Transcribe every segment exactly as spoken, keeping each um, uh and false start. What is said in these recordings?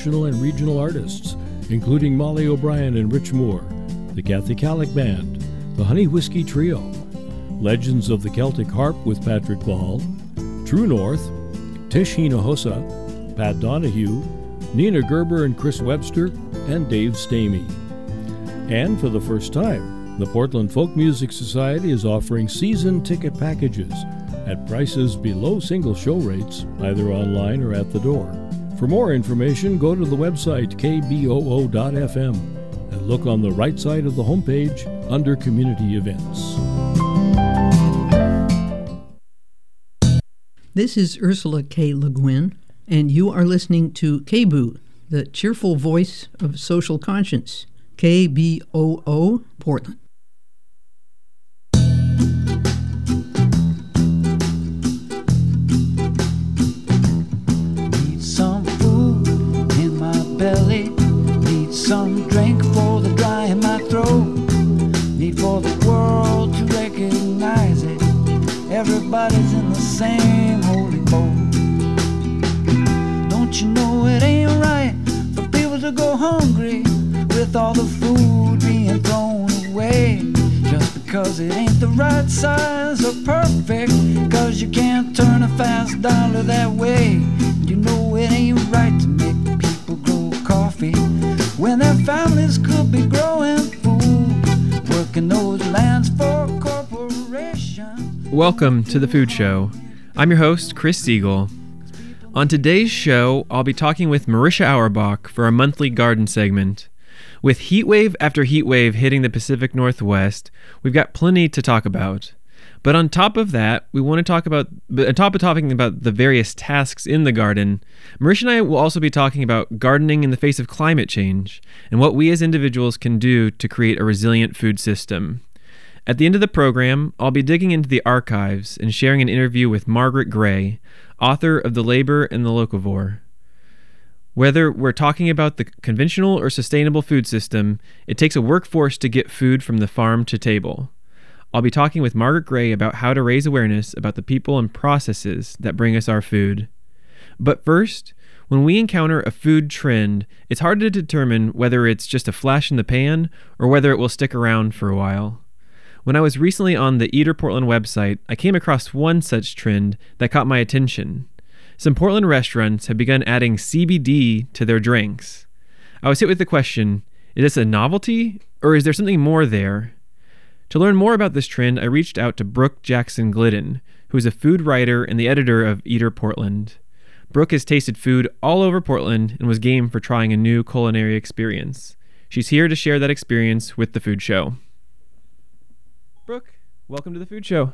national and regional artists, including Molly O'Brien and Rich Moore, the Kathy Kallick Band, the Honey Whiskey Trio, Legends of the Celtic Harp with Patrick Ball, True North, Tish Hinojosa, Pat Donahue, Nina Gerber and Chris Webster, and Dave Stamey. And for the first time, the Portland Folk Music Society is offering season ticket packages at prices below single show rates, either online or at the door. For more information, go to the website k b o o dot f m and look on the right side of the homepage under Community Events. This is Ursula K. Le Guin, and you are listening to K B O O, the cheerful voice of social conscience, K B O O, Portland. Need some food in my belly, need some drink for the dry in my throat, need for the world to recognize it, everybody's in the same holy boat. Don't you know it ain't right for people to go hungry with all the food being thrown away, just because it ain't the right size or perfect, cause you can't turn a fast dollar that way. You know it ain't right to make people grow coffee when their families could be growing food, working those lands for corporations. Welcome to The Food Show. I'm your host, Chris Siegel. On today's show, I'll be talking with Marisha Auerbach for our monthly garden segment. With heat wave after heat wave hitting the Pacific Northwest, we've got plenty to talk about. But on top of that, we want to talk about, on top of talking about the various tasks in the garden, Marisha and I will also be talking about gardening in the face of climate change and what we as individuals can do to create a resilient food system. At the end of the program, I'll be digging into the archives and sharing an interview with Margaret Gray, author of The Labor and the Locavore. Whether we're talking about the conventional or sustainable food system, it takes a workforce to get food from the farm to table. I'll be talking with Margaret Gray about how to raise awareness about the people and processes that bring us our food. But first, when we encounter a food trend, it's hard to determine whether it's just a flash in the pan or whether it will stick around for a while. When I was recently on the Eater Portland website, I came across one such trend that caught my attention. Some Portland restaurants have begun adding C B D to their drinks. I was hit with the question, is this a novelty, or is there something more there? To learn more about this trend, I reached out to Brooke Jackson Glidden, who is a food writer and the editor of Eater Portland. Brooke has tasted food all over Portland and was game for trying a new culinary experience. She's here to share that experience with The Food Show. Brooke, welcome to The Food Show.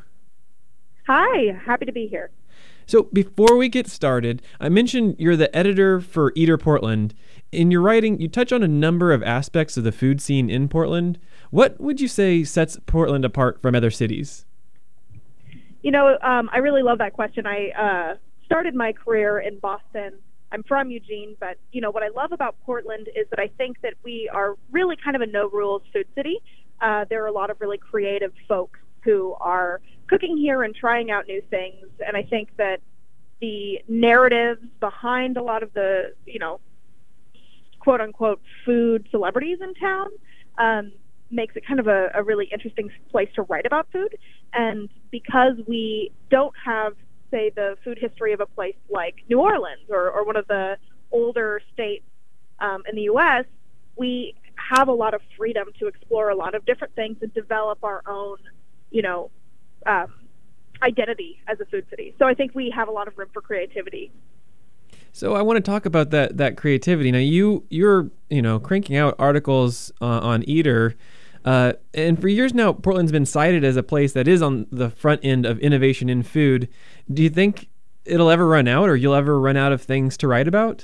Hi, happy to be here. So before we get started, I mentioned you're the editor for Eater Portland. In your writing, you touch on a number of aspects of the food scene in Portland. What would you say sets Portland apart from other cities? You know, um, I really love that question. I uh, started my career in Boston. I'm from Eugene, but, you know, what I love about Portland is that I think that we are really kind of a no-rules food city. Uh, there are a lot of really creative folks who are cooking here and trying out new things. And I think that the narratives behind a lot of the, you know, quote unquote food celebrities in town um, makes it kind of a, a really interesting place to write about food. And because we don't have, say, the food history of a place like New Orleans or, or one of the older states um, in the U S, we have a lot of freedom to explore a lot of different things and develop our own, you know, um, identity as a food city. So I think we have a lot of room for creativity. So I want to talk about that that creativity. Now you you're you know cranking out articles uh, on Eater, uh, and for years now, Portland's been cited as a place that is on the front end of innovation in food. Do you think it'll ever run out, or you'll ever run out of things to write about?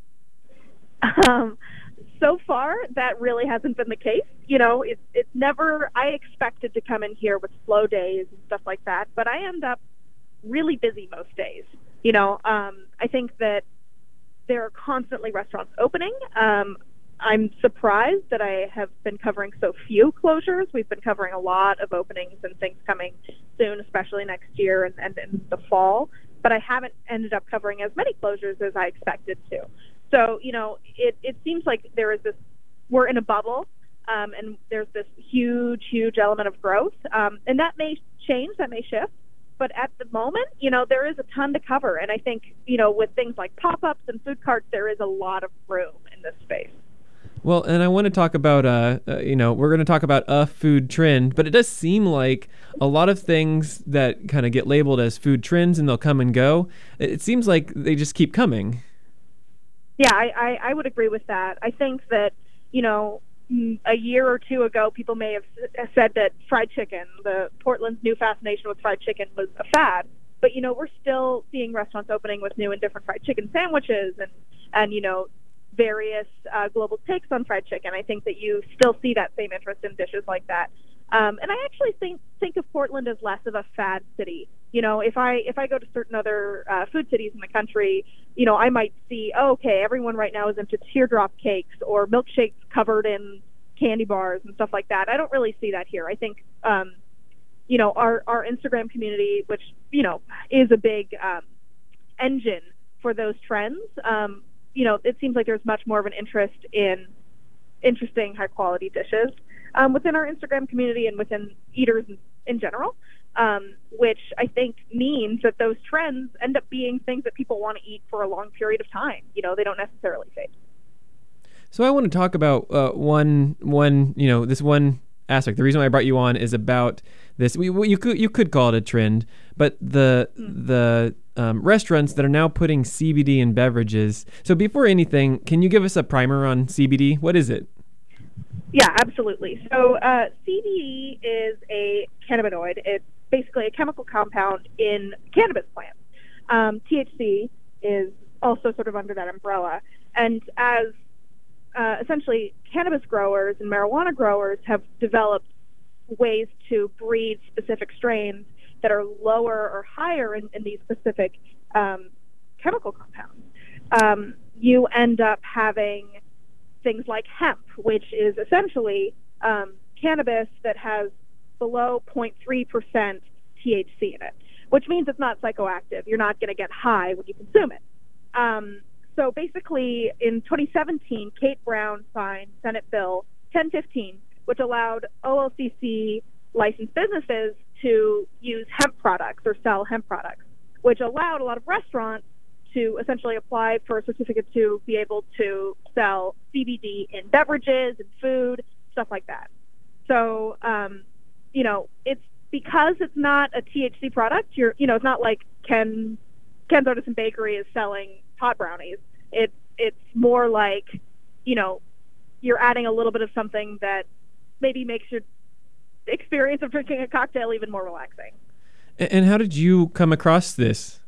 Um. So far, that really hasn't been the case. You know, it's it's never, I expected to come in here with slow days and stuff like that, but I end up really busy most days. You know, um, I think that there are constantly restaurants opening. Um, I'm surprised that I have been covering so few closures. We've been covering a lot of openings and things coming soon, especially next year and, and in the fall, but I haven't ended up covering as many closures as I expected to. So, you know, it, it seems like there is this, we're in a bubble, um, and there's this huge, huge element of growth. Um, and that may change, that may shift. But at the moment, you know, there is a ton to cover. And I think, you know, with things like pop-ups and food carts, there is a lot of room in this space. Well, and I want to talk about, uh, uh, you know, we're going to talk about a food trend, but it does seem like a lot of things that kind of get labeled as food trends and they'll come and go. It seems like they just keep coming. Yeah, I, I, I would agree with that. I think that, you know, a year or two ago, people may have said that fried chicken, the Portland's new fascination with fried chicken, was a fad. But, you know, we're still seeing restaurants opening with new and different fried chicken sandwiches and, and you know, various uh, global takes on fried chicken. I think that you still see that same interest in dishes like that. Um, and I actually think think of Portland as less of a fad city. You know, if I if I go to certain other uh, food cities in the country, you know, I might see, oh, okay, everyone right now is into teardrop cakes or milkshakes covered in candy bars and stuff like that. I don't really see that here. I think, um, you know, our, our Instagram community, which, you know, is a big um, engine for those trends, um, you know, it seems like there's much more of an interest in interesting, high-quality dishes um, within our Instagram community and within eaters in, in general, um, which I think means that those trends end up being things that people want to eat for a long period of time. You know, they don't necessarily fade. So I want to talk about uh, one, one, you know, this one aspect. The reason why I brought you on is about this. We, you could you could call it a trend, but the mm. the um, restaurants that are now putting C B D in beverages. So before anything, can you give us a primer on C B D? What is it? Yeah, absolutely. So uh, C B D is a cannabinoid. It's basically a chemical compound in cannabis plants. Um, T H C is also sort of under that umbrella, and as Uh, essentially, cannabis growers and marijuana growers have developed ways to breed specific strains that are lower or higher in, in these specific um, chemical compounds. Um, you end up having things like hemp, which is essentially um, cannabis that has below zero point three percent T H C in it, which means it's not psychoactive. You're not going to get high when you consume it. Um, So basically, in twenty seventeen, Kate Brown signed Senate Bill ten fifteen, which allowed O L C C licensed businesses to use hemp products or sell hemp products, which allowed a lot of restaurants to essentially apply for a certificate to be able to sell C B D in beverages and food, stuff like that. So, um, you know, it's because it's not a T H C product. You're, you know, it's not like Ken Ken's Artisan Bakery is selling pot brownies. It's it's more like, you know, you're adding a little bit of something that maybe makes your experience of drinking a cocktail even more relaxing. And how did you come across this?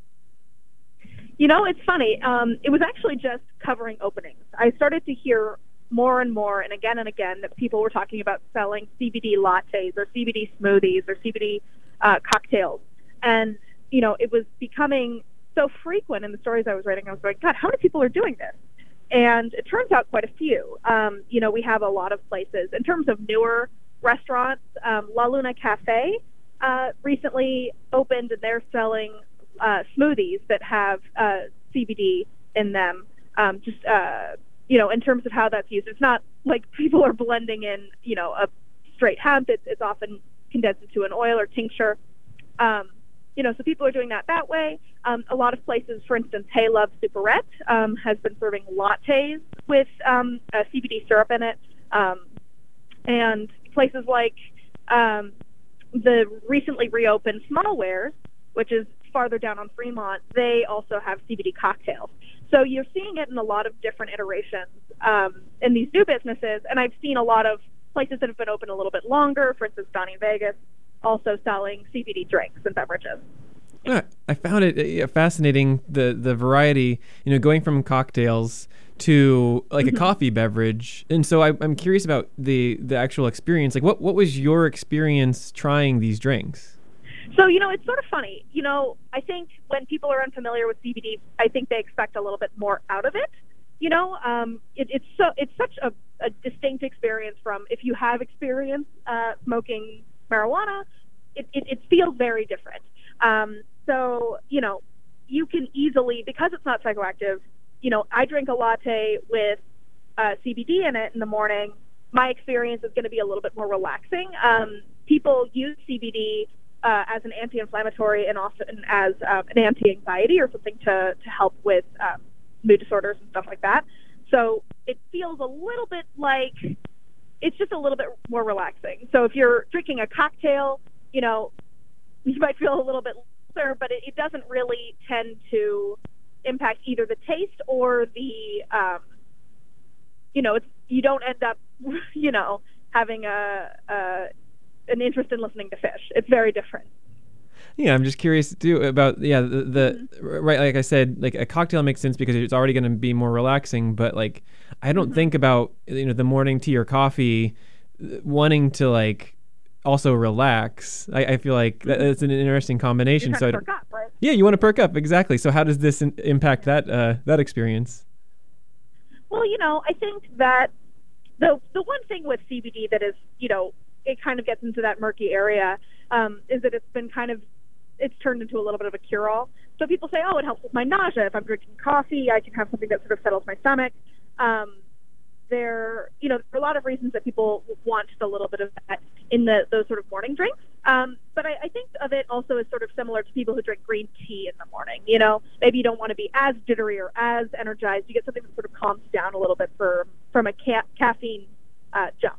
You know, it's funny. Um, it was actually just covering openings. I started to hear more and more and again and again that people were talking about selling C B D lattes or C B D smoothies or C B D uh, cocktails. And, you know, it was becoming so frequent in the stories I was writing. I was going, God, how many people are doing this? And it turns out quite a few. Um, you know, we have a lot of places. In terms of newer restaurants, um, La Luna Cafe uh, recently opened, and they're selling uh, smoothies that have uh, C B D in them. Um, just, uh, you know, in terms of how that's used. It's not like people are blending in, you know, a straight hemp. It's, it's often condensed into an oil or tincture. Um, You know, so people are doing that that way. Um, a lot of places, for instance, Hey Love Superette um, has been serving lattes with um, a C B D syrup in it. Um, and places like um, the recently reopened Smallwares, which is farther down on Fremont, they also have C B D cocktails. So you're seeing it in a lot of different iterations um, in these new businesses. And I've seen a lot of places that have been open a little bit longer, for instance, Donnie Vegas, also selling C B D drinks and beverages. Yeah, I found it uh, fascinating, the the variety, you know, going from cocktails to like mm-hmm. a coffee beverage. And so I, I'm curious about the, the actual experience. Like, what, what was your experience trying these drinks? So, you know, it's sort of funny. You know, I think when people are unfamiliar with C B D, I think they expect a little bit more out of it. You know, um, it, it's so it's such a, a distinct experience from if you have experience uh, smoking marijuana, it, it, it feels very different. Um, so, you know, you can easily, because it's not psychoactive, you know, I drink a latte with uh, C B D in it in the morning. My experience is going to be a little bit more relaxing. Um, people use C B D uh, as an anti-inflammatory and often as um, an anti-anxiety or something to, to help with um, mood disorders and stuff like that. So it feels a little bit like it's just a little bit more relaxing. So if you're drinking a cocktail, you know, you might feel a little bit looser, but it, it doesn't really tend to impact either the taste or the, um, you know, it's, you don't end up, you know, having a, a an interest in listening to Phish. It's very different. Yeah, I'm just curious too about yeah the, the mm-hmm. right, like I said, like a cocktail makes sense because it's already going to be more relaxing, but like I don't mm-hmm. think about, you know, the morning tea or coffee wanting to like also relax. I, I feel like mm-hmm. that's an interesting combination. You're so to perk up, right? Yeah, you want to perk up, exactly. So how does this in, impact that uh, that experience? Well, you know, I think that the the one thing with C B D that is, you know, it kind of gets into that murky area um, is that it's been kind of it's turned into a little bit of a cure-all. So people say, oh, it helps with my nausea. If I'm drinking coffee, I can have something that sort of settles my stomach. Um, there, you know, there are a lot of reasons that people want a little bit of that in the those sort of morning drinks. Um, but I, I think of it also as sort of similar to people who drink green tea in the morning. You know, maybe you don't want to be as jittery or as energized. You get something that sort of calms down a little bit for, from a ca- caffeine uh, jump.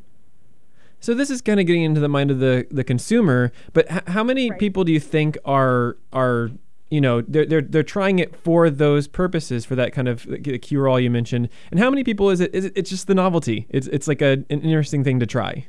So this is kind of getting into the mind of the, the consumer, but h- how many right. people do you think are are you know they're they're they're trying it for those purposes, for that kind of cure-all you mentioned, and how many people is it? Is it it's just the novelty? It's it's like a, an interesting thing to try.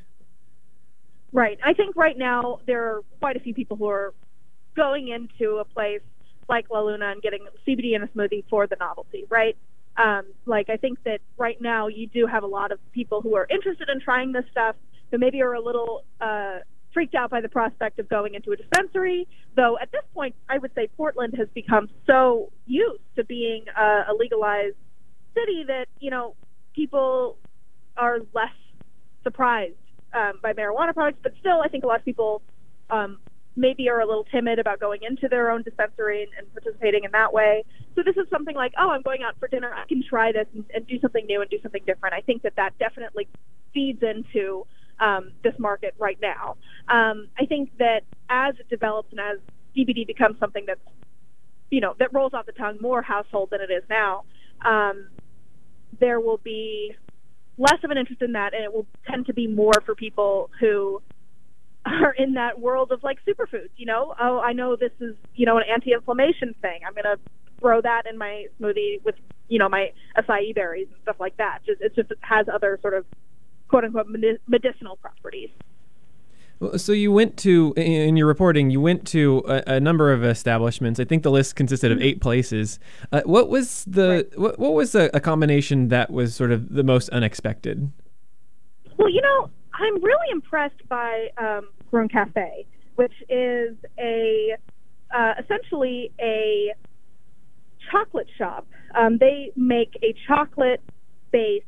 Right. I think right now there are quite a few people who are going into a place like La Luna and getting C B D in a smoothie for the novelty, right? Um, like I think that right now you do have a lot of people who are interested in trying this stuff, who maybe are a little uh, freaked out by the prospect of going into a dispensary, though at this point, I would say Portland has become so used to being a, a legalized city that, you know, people are less surprised um, by marijuana products, but still I think a lot of people um, maybe are a little timid about going into their own dispensary and, and participating in that way. So this is something like, oh, I'm going out for dinner, I can try this and, and do something new and do something different. I think that that definitely feeds into Um, this market right now. Um, I think that as it develops and as C B D becomes something that's, you know, that rolls off the tongue more household than it is now, um, there will be less of an interest in that, and it will tend to be more for people who are in that world of like superfoods, you know, oh, I know this is, you know, an anti-inflammation thing. I'm going to throw that in my smoothie with, you know, my acai berries and stuff like that. Just, it just has other sort of quote-unquote medicinal properties. Well, so you went to, in your reporting, you went to a, a number of establishments. I think the list consisted of eight places. Uh, what was the right. what, what was a, a combination that was sort of the most unexpected? Well, you know, I'm really impressed by um, Grown Cafe, which is a uh, essentially a chocolate shop. Um, they make a chocolate-based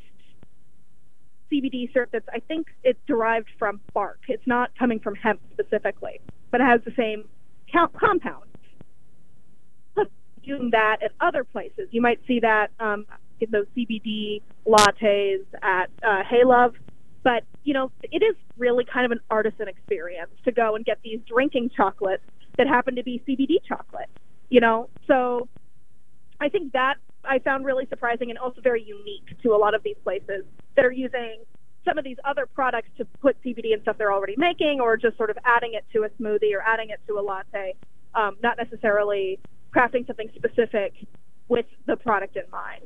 C B D syrup that's, I think it's derived from bark. It's not coming from hemp specifically, but it has the same compound. Doing that at other places. You might see that um, in those C B D lattes at uh, Hey Love, but, you know, it is really kind of an artisan experience to go and get these drinking chocolates that happen to be C B D chocolate, you know? So I think that I found really surprising and also very unique to a lot of these places that are using some of these other products to put C B D in stuff they're already making, or just sort of adding it to a smoothie or adding it to a latte, um, not necessarily crafting something specific with the product in mind.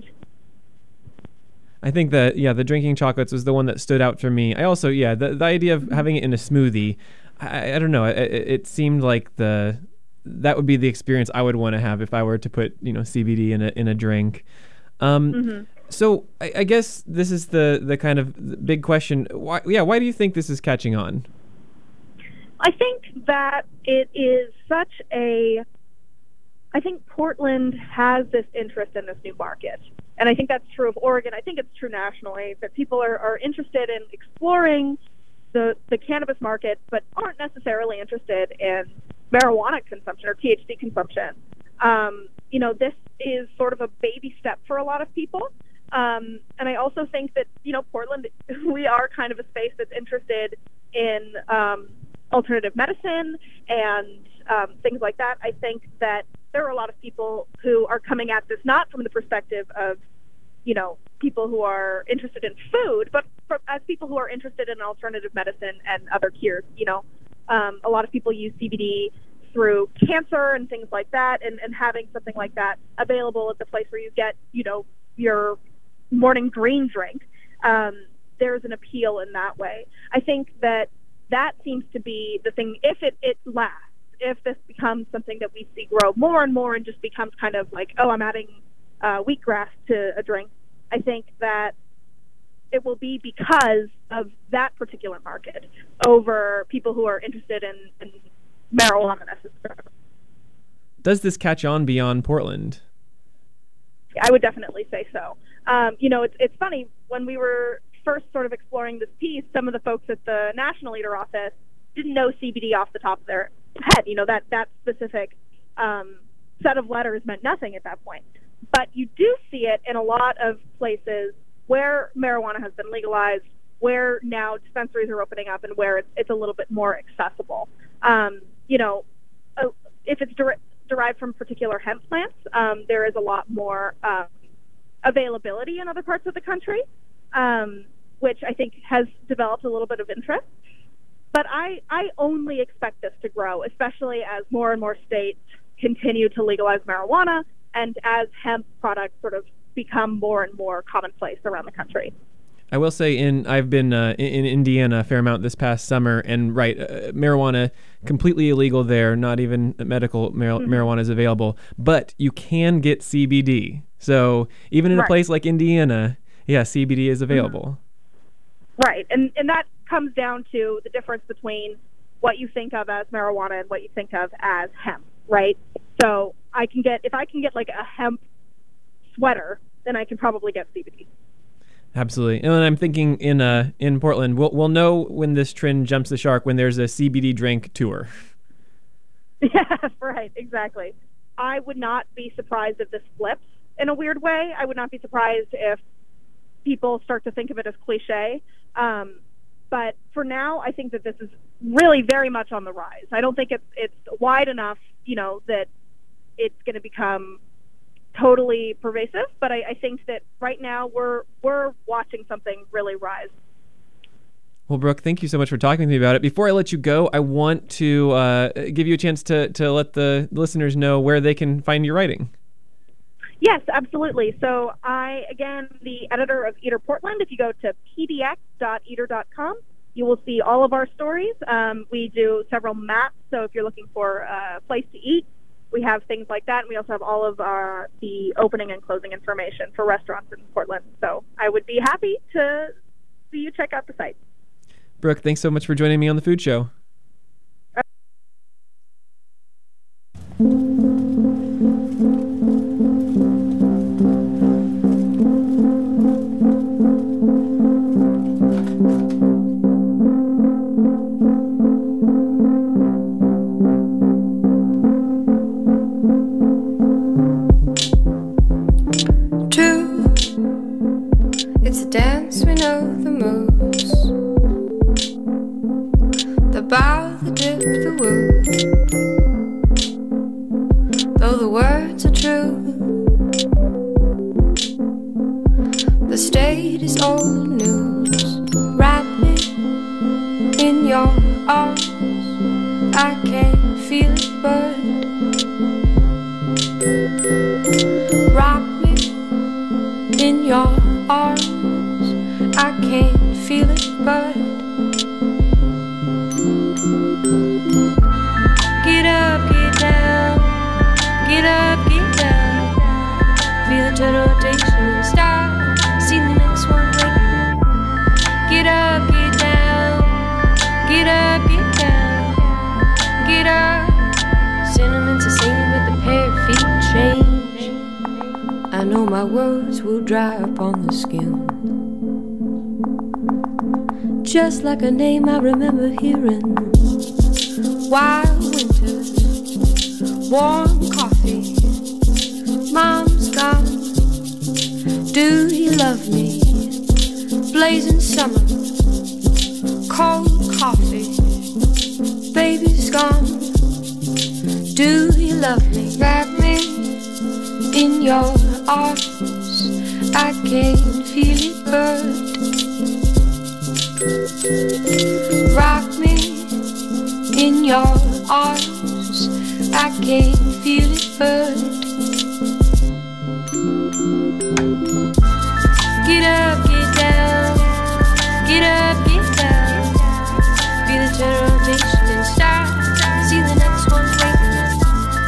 I think that, yeah, the drinking chocolates was the one that stood out for me. I also, yeah, the, the idea of having it in a smoothie, I, I don't know, it, it seemed like the... that would be the experience I would want to have if I were to put, you know, C B D in a in a drink. Um, mm-hmm. So I, I guess this is the the kind of big question. Why, yeah, why do you think this is catching on? I think that it is such a. I think Portland has this interest in this new market, and I think that's true of Oregon. I think it's true nationally that people are, are interested in exploring the the cannabis market, but aren't necessarily interested in marijuana consumption or T H C consumption. Um, you know, this is sort of a baby step for a lot of people. Um, and I also think that, you know, Portland, we are kind of a space that's interested in um, alternative medicine and um, things like that. I think that there are a lot of people who are coming at this not from the perspective of, you know, people who are interested in food, but for, as people who are interested in alternative medicine and other cures. You know, um, a lot of people use C B D through cancer and things like that, and, and having something like that available at the place where you get, you know, your morning green drink, um, there's an appeal in that way. I think that that seems to be the thing. If it, it lasts, if this becomes something that we see grow more and more and just becomes kind of like, oh, I'm adding uh, wheatgrass to a drink, I think that it will be because of that particular market over people who are interested in, in marijuana necessarily. Does this catch on beyond Portland? I would definitely say so. Um, you know, it's it's funny, when we were first sort of exploring this piece, some of the folks at the National Leader Office didn't know C B D off the top of their head. You know, that, that specific um, set of letters meant nothing at that point. But you do see it in a lot of places where marijuana has been legalized, where now dispensaries are opening up, and where it's, it's a little bit more accessible. Um, you know, uh, if it's der- derived from particular hemp plants, um, there is a lot more um, availability in other parts of the country, um, which I think has developed a little bit of interest. But I, I only expect this to grow, especially as more and more states continue to legalize marijuana and as hemp products sort of become more and more commonplace around the country. I will say, in I've been uh, in, in Indiana a fair amount this past summer, and right, uh, marijuana completely illegal there. Not even medical mar- mm-hmm. marijuana is available, but you can get C B D. So even in right. a place like Indiana, yeah, C B D is available. Mm-hmm. Right, and and that comes down to the difference between what you think of as marijuana and what you think of as hemp, right? So I can get if I can get like a hemp sweater, then I can probably get C B D. Absolutely. And I'm thinking in uh in Portland, we'll we'll know when this trend jumps the shark when there's a C B D drink tour. Yeah, right, exactly. I would not be surprised if this flips in a weird way. I would not be surprised if people start to think of it as cliche. Um, but for now, I think that this is really very much on the rise. I don't think it's it's wide enough, you know, that it's going to become totally pervasive, but I, I think that right now we're we're watching something really rise. Well, Brooke, thank you so much for talking with me about it. Before I let you go, I want to uh, give you a chance to, to let the listeners know where they can find your writing. Yes, absolutely. So I, again, the editor of Eater Portland. If you go to p d x dot eater dot com, you will see all of our stories. Um, we do several maps, so if you're looking for a place to eat, we have things like that, and we also have all of our, the opening and closing information for restaurants in Portland. So I would be happy to see you check out the site. Brooke, thanks so much for joining me on The Food Show. It's a dance, we know the moves. The bow, the dip, the woo. Though the words are true, the state is old news. Wrap me in your arms, I can't feel it but rock me in your arms, I can't feel it but get up, get down, get up, get down, feel the turn rotation and start, see the next one waiting. Get up, get down, get up, get down, get up, sentiments are singing but the pair of feet change. I know my words will dry up on the skin, just like a name I remember hearing. Wild winters, warm coffee, Mom's gone. Do you love me? Blazing summer, cold coffee. Baby's gone. Do you love me? Wrap me in your arms. I can feel it burn. Rock me in your arms. I can feel it burn. Get up, get down. Get up, get down. Feel the turn rotation and start. See the next one waiting.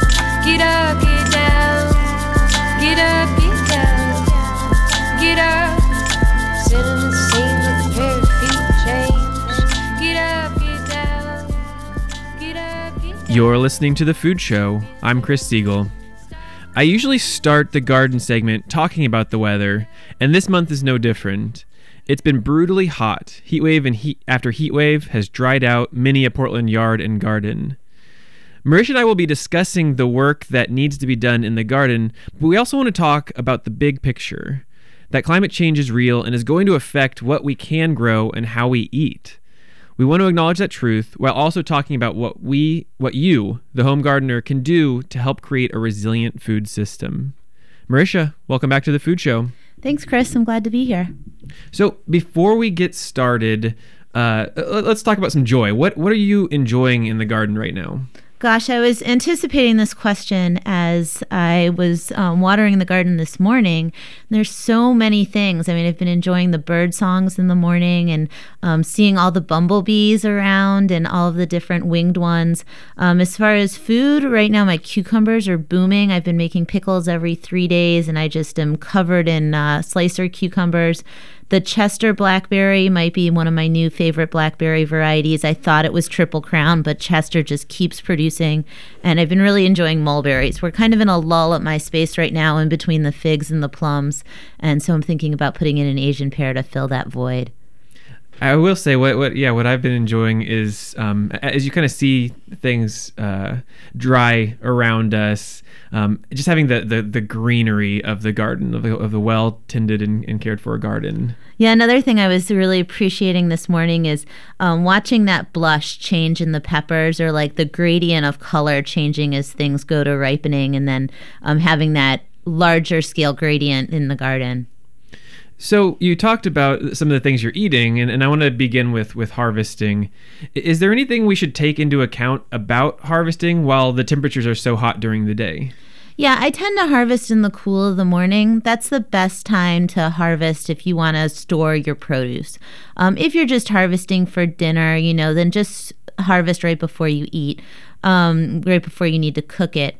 Get up, get down. Get up, get down. Get up. Sit in the same with a pair of feet change. Get up, get down. Get up, get down. You're listening to The Food Show. I'm Chris Siegel. I usually start the garden segment talking about the weather, and this month is no different. It's been brutally hot. Heat wave and heat after heat wave has dried out many a Portland yard and garden. Marisha and I will be discussing the work that needs to be done in the garden, but we also want to talk about the big picture, that climate change is real and is going to affect what we can grow and how we eat. We want to acknowledge that truth while also talking about what we, what you, the home gardener, can do to help create a resilient food system. Marisha, welcome back to The Food Show. Thanks, Chris. I'm glad to be here. So before we get started, uh, let's talk about some joy. What what are you enjoying in the garden right now? Gosh, I was anticipating this question as I was um, watering the garden this morning. There's so many things. I mean, I've been enjoying the bird songs in the morning and um, seeing all the bumblebees around and all of the different winged ones. Um, as far as food, right now my cucumbers are booming. I've been making pickles every three days and I just am covered in uh, slicer cucumbers. The Chester blackberry might be one of my new favorite blackberry varieties. I thought it was Triple Crown, but Chester just keeps producing, and I've been really enjoying mulberries. We're kind of in a lull at my space right now in between the figs and the plums, and so I'm thinking about putting in an Asian pear to fill that void. I will say what what yeah what I've been enjoying is um, as you kind of see things uh, dry around us, um, just having the, the, the greenery of the garden of the, of the well tended and, and cared for garden. Yeah, another thing I was really appreciating this morning is um, watching that blush change in the peppers, or like the gradient of color changing as things go to ripening, and then um, having that larger scale gradient in the garden. So you talked about some of the things you're eating, and, and I want to begin with, with harvesting. Is there anything we should take into account about harvesting while the temperatures are so hot during the day? Yeah, I tend to harvest in the cool of the morning. That's the best time to harvest if you want to store your produce. Um, if you're just harvesting for dinner, you know, then just harvest right before you eat, um, right before you need to cook it.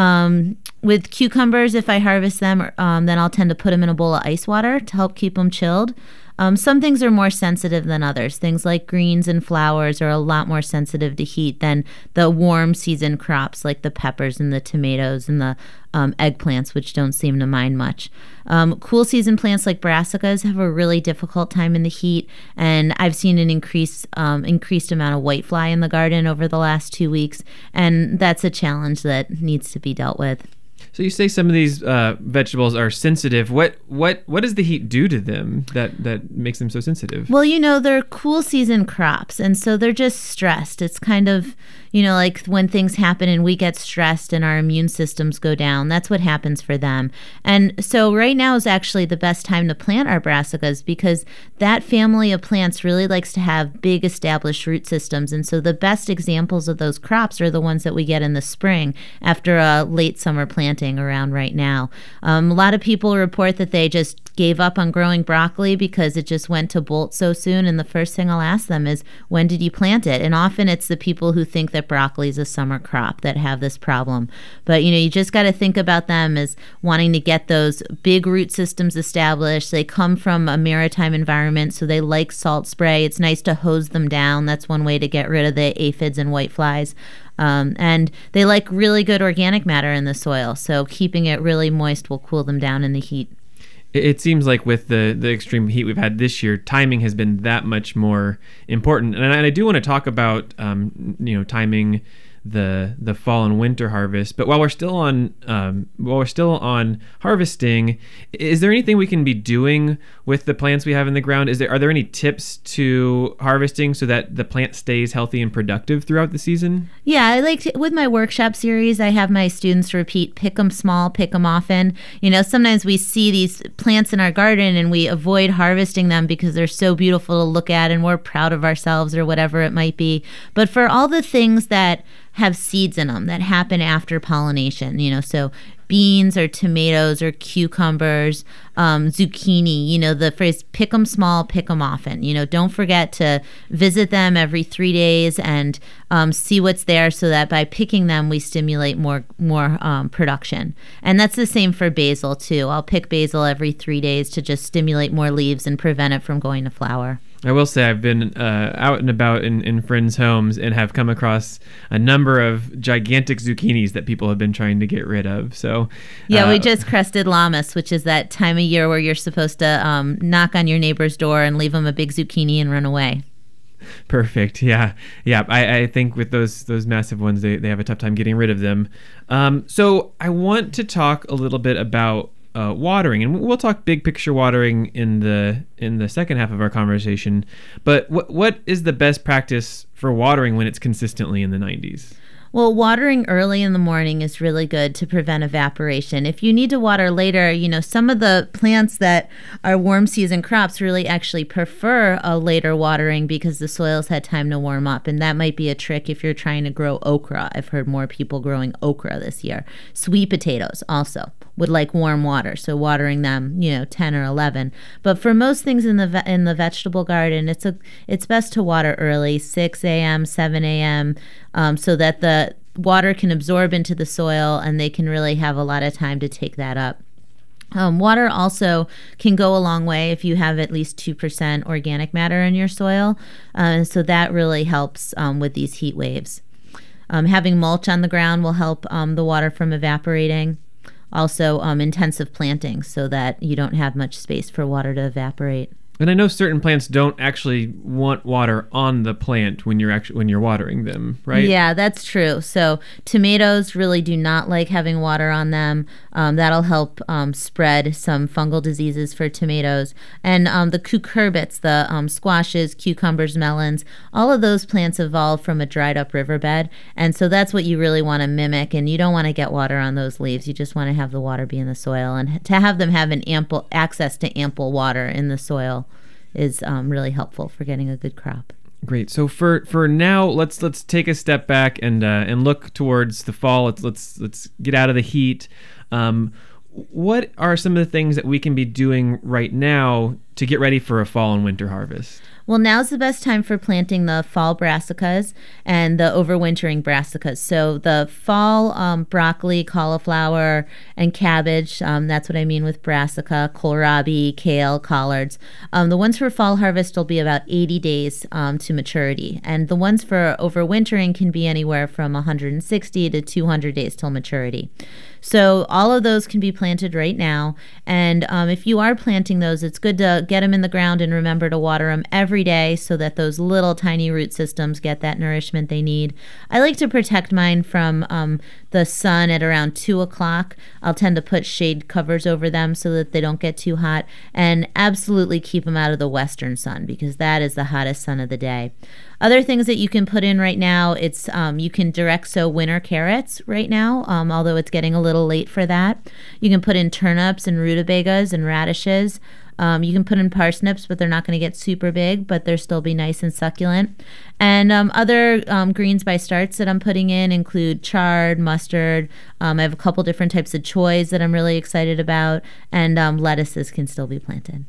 Um, with cucumbers, if I harvest them, um, then I'll tend to put them in a bowl of ice water to help keep them chilled. Um, some things are more sensitive than others. Things like greens and flowers are a lot more sensitive to heat than the warm season crops like the peppers and the tomatoes and the um, eggplants, which don't seem to mind much. Um, cool season plants like brassicas have a really difficult time in the heat, and I've seen an increase, um, increased amount of whitefly in the garden over the last two weeks, and that's a challenge that needs to be dealt with. So you say some of these uh, vegetables are sensitive. What what what does the heat do to them that, that makes them so sensitive? Well, you know, they're cool season crops, and so they're just stressed. It's kind of, you know, like when things happen and we get stressed and our immune systems go down. That's what happens for them. And so right now is actually the best time to plant our brassicas, because that family of plants really likes to have big established root systems. And so the best examples of those crops are the ones that we get in the spring after a late summer planting around right now. Um, a lot of people report that they just gave up on growing broccoli because it just went to bolt so soon. And the first thing I'll ask them is, when did you plant it? And often it's the people who think that broccoli is a summer crop that have this problem. But, you know, you just got to think about them as wanting to get those big root systems established. They come from a maritime environment, so they like salt spray. It's nice to hose them down. That's one way to get rid of the aphids and whiteflies. Um, and they like really good organic matter in the soil, so keeping it really moist will cool them down in the heat. It seems like with the, the extreme heat we've had this year, timing has been that much more important. And I, and I do want to talk about, um, you know, timing the the fall and winter harvest. But while we're still on um, while we're still on harvesting, is there anything we can be doing with the plants we have in the ground? Is there are there any tips to harvesting so that the plant stays healthy and productive throughout the season? Yeah, I like to, with my workshop series, I have my students repeat, pick 'em small, pick 'em often. You know, sometimes we see these plants in our garden and we avoid harvesting them because they're so beautiful to look at and we're proud of ourselves or whatever it might be. But for all the things that have seeds in them that happen after pollination, you know, so beans or tomatoes or cucumbers, um, zucchini, you know, the phrase pick 'em small, pick 'em often. You know, don't forget to visit them every three days and um, see what's there so that by picking them, we stimulate more more um, production. And that's the same for basil, too. I'll pick basil every three days to just stimulate more leaves and prevent it from going to flower. I will say I've been uh, out and about in, in friends' homes and have come across a number of gigantic zucchinis that people have been trying to get rid of. So yeah, uh, we just crested Lammas, which is that time of year where you're supposed to um, knock on your neighbor's door and leave them a big zucchini and run away. Perfect. Yeah. Yeah. I, I think with those those massive ones, they, they have a tough time getting rid of them. Um, so I want to talk a little bit about Uh, watering, and we'll talk big picture watering in the in the second half of our conversation. But what what is the best practice for watering when it's consistently in the nineties? Well, watering early in the morning is really good to prevent evaporation. If you need to water later, you know, some of the plants that are warm season crops really actually prefer a later watering because the soil's had time to warm up. And that might be a trick if you're trying to grow okra. I've heard more people growing okra this year. Sweet potatoes also would like warm water, so watering them, you know, ten or eleven. But for most things in the ve- in the vegetable garden, it's a it's best to water early, six a.m., seven a.m., um, so that the water can absorb into the soil and they can really have a lot of time to take that up. Um, water also can go a long way if you have at least two percent organic matter in your soil, uh, so that really helps um, with these heat waves. Um, having mulch on the ground will help um, the water from evaporating. Also, um, intensive planting so that you don't have much space for water to evaporate. And I know certain plants don't actually want water on the plant when you're actually when you're watering them, right? Yeah, that's true. So tomatoes really do not like having water on them. Um, that'll help um, spread some fungal diseases for tomatoes. And um, the cucurbits, the um, squashes, cucumbers, melons, all of those plants evolved from a dried up riverbed. And so that's what you really want to mimic. And you don't want to get water on those leaves. You just want to have the water be in the soil. And to have them have an ample access to ample water in the soil is um, really helpful for getting a good crop. Great. So for, for now, let's let's take a step back and uh, and look towards the fall. Let's let's let's get out of the heat. Um, what are some of the things that we can be doing right now to get ready for a fall and winter harvest? Well, now's the best time for planting the fall brassicas and the overwintering brassicas. So the fall um, broccoli, cauliflower, and cabbage, um, that's what I mean with brassica, kohlrabi, kale, collards. Um, the ones for fall harvest will be about eighty days um, to maturity. And the ones for overwintering can be anywhere from one hundred sixty to two hundred days till maturity. So all of those can be planted right now. And um, if you are planting those, it's good to get them in the ground and remember to water them every day so that those little tiny root systems get that nourishment they need. I like to protect mine from um, the sun at around two o'clock. I'll tend to put shade covers over them so that they don't get too hot, and absolutely keep them out of the western sun because that is the hottest sun of the day. Other things that you can put in right now, it's um, you can direct sow winter carrots right now, um, although it's getting a little late for that. You can put in turnips and rutabagas and radishes. Um, you can put in parsnips, but they're not going to get super big, but they'll still be nice and succulent. And um, other um, greens by starts that I'm putting in include chard, mustard. Um, I have a couple different types of choys that I'm really excited about, and um, lettuces can still be planted.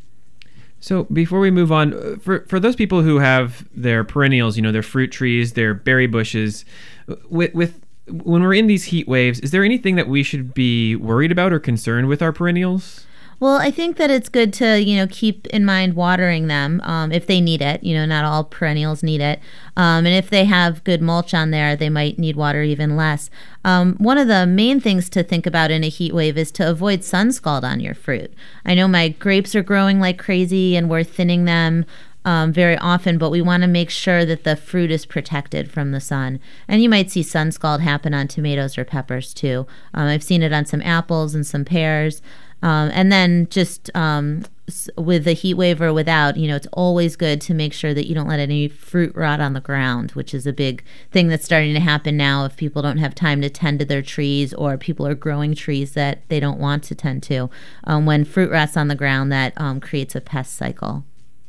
So before we move on, for for those people who have their perennials, you know, their fruit trees, their berry bushes, with, with when we're in these heat waves, is there anything that we should be worried about or concerned with our perennials? Well, I think that it's good to, you know, keep in mind watering them um, if they need it. You know, not all perennials need it. Um, and if they have good mulch on there, they might need water even less. Um, one of the main things to think about in a heat wave is to avoid sun scald on your fruit. I know my grapes are growing like crazy and we're thinning them um, very often, but we want to make sure that the fruit is protected from the sun. And you might see sun scald happen on tomatoes or peppers too. Um, I've seen it on some apples and some pears. Um, and then just um, s- with the heat wave or without, you know, it's always good to make sure that you don't let any fruit rot on the ground, which is a big thing that's starting to happen now if people don't have time to tend to their trees or people are growing trees that they don't want to tend to. Um, when fruit rots on the ground, that um, creates a pest cycle.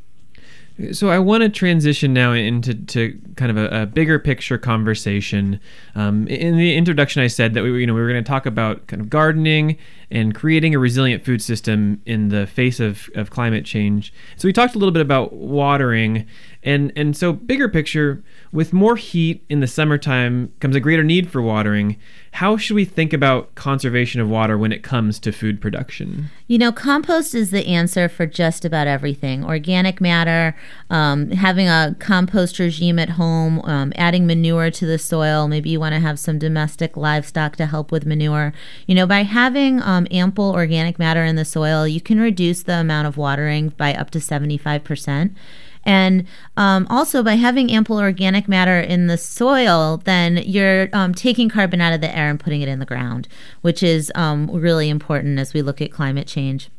So I want to transition now into to kind of a, a bigger picture conversation. Um, in the introduction, I said that we, you know, we were going to talk about kind of gardening and creating a resilient food system in the face of, of climate change. So we talked a little bit about watering, and and so bigger picture, with more heat in the summertime comes a greater need for watering. How should we think about conservation of water when it comes to food production? You know, compost is the answer for just about everything. Organic matter, um, having a compost regime at home, um, adding manure to the soil. Maybe you want to have some domestic livestock to help with manure. You know, by having um, ample organic matter in the soil, you can reduce the amount of watering by up to seventy-five percent. And um, also by having ample organic matter in the soil, then you're um, taking carbon out of the air and putting it in the ground, which is um, really important as we look at climate change.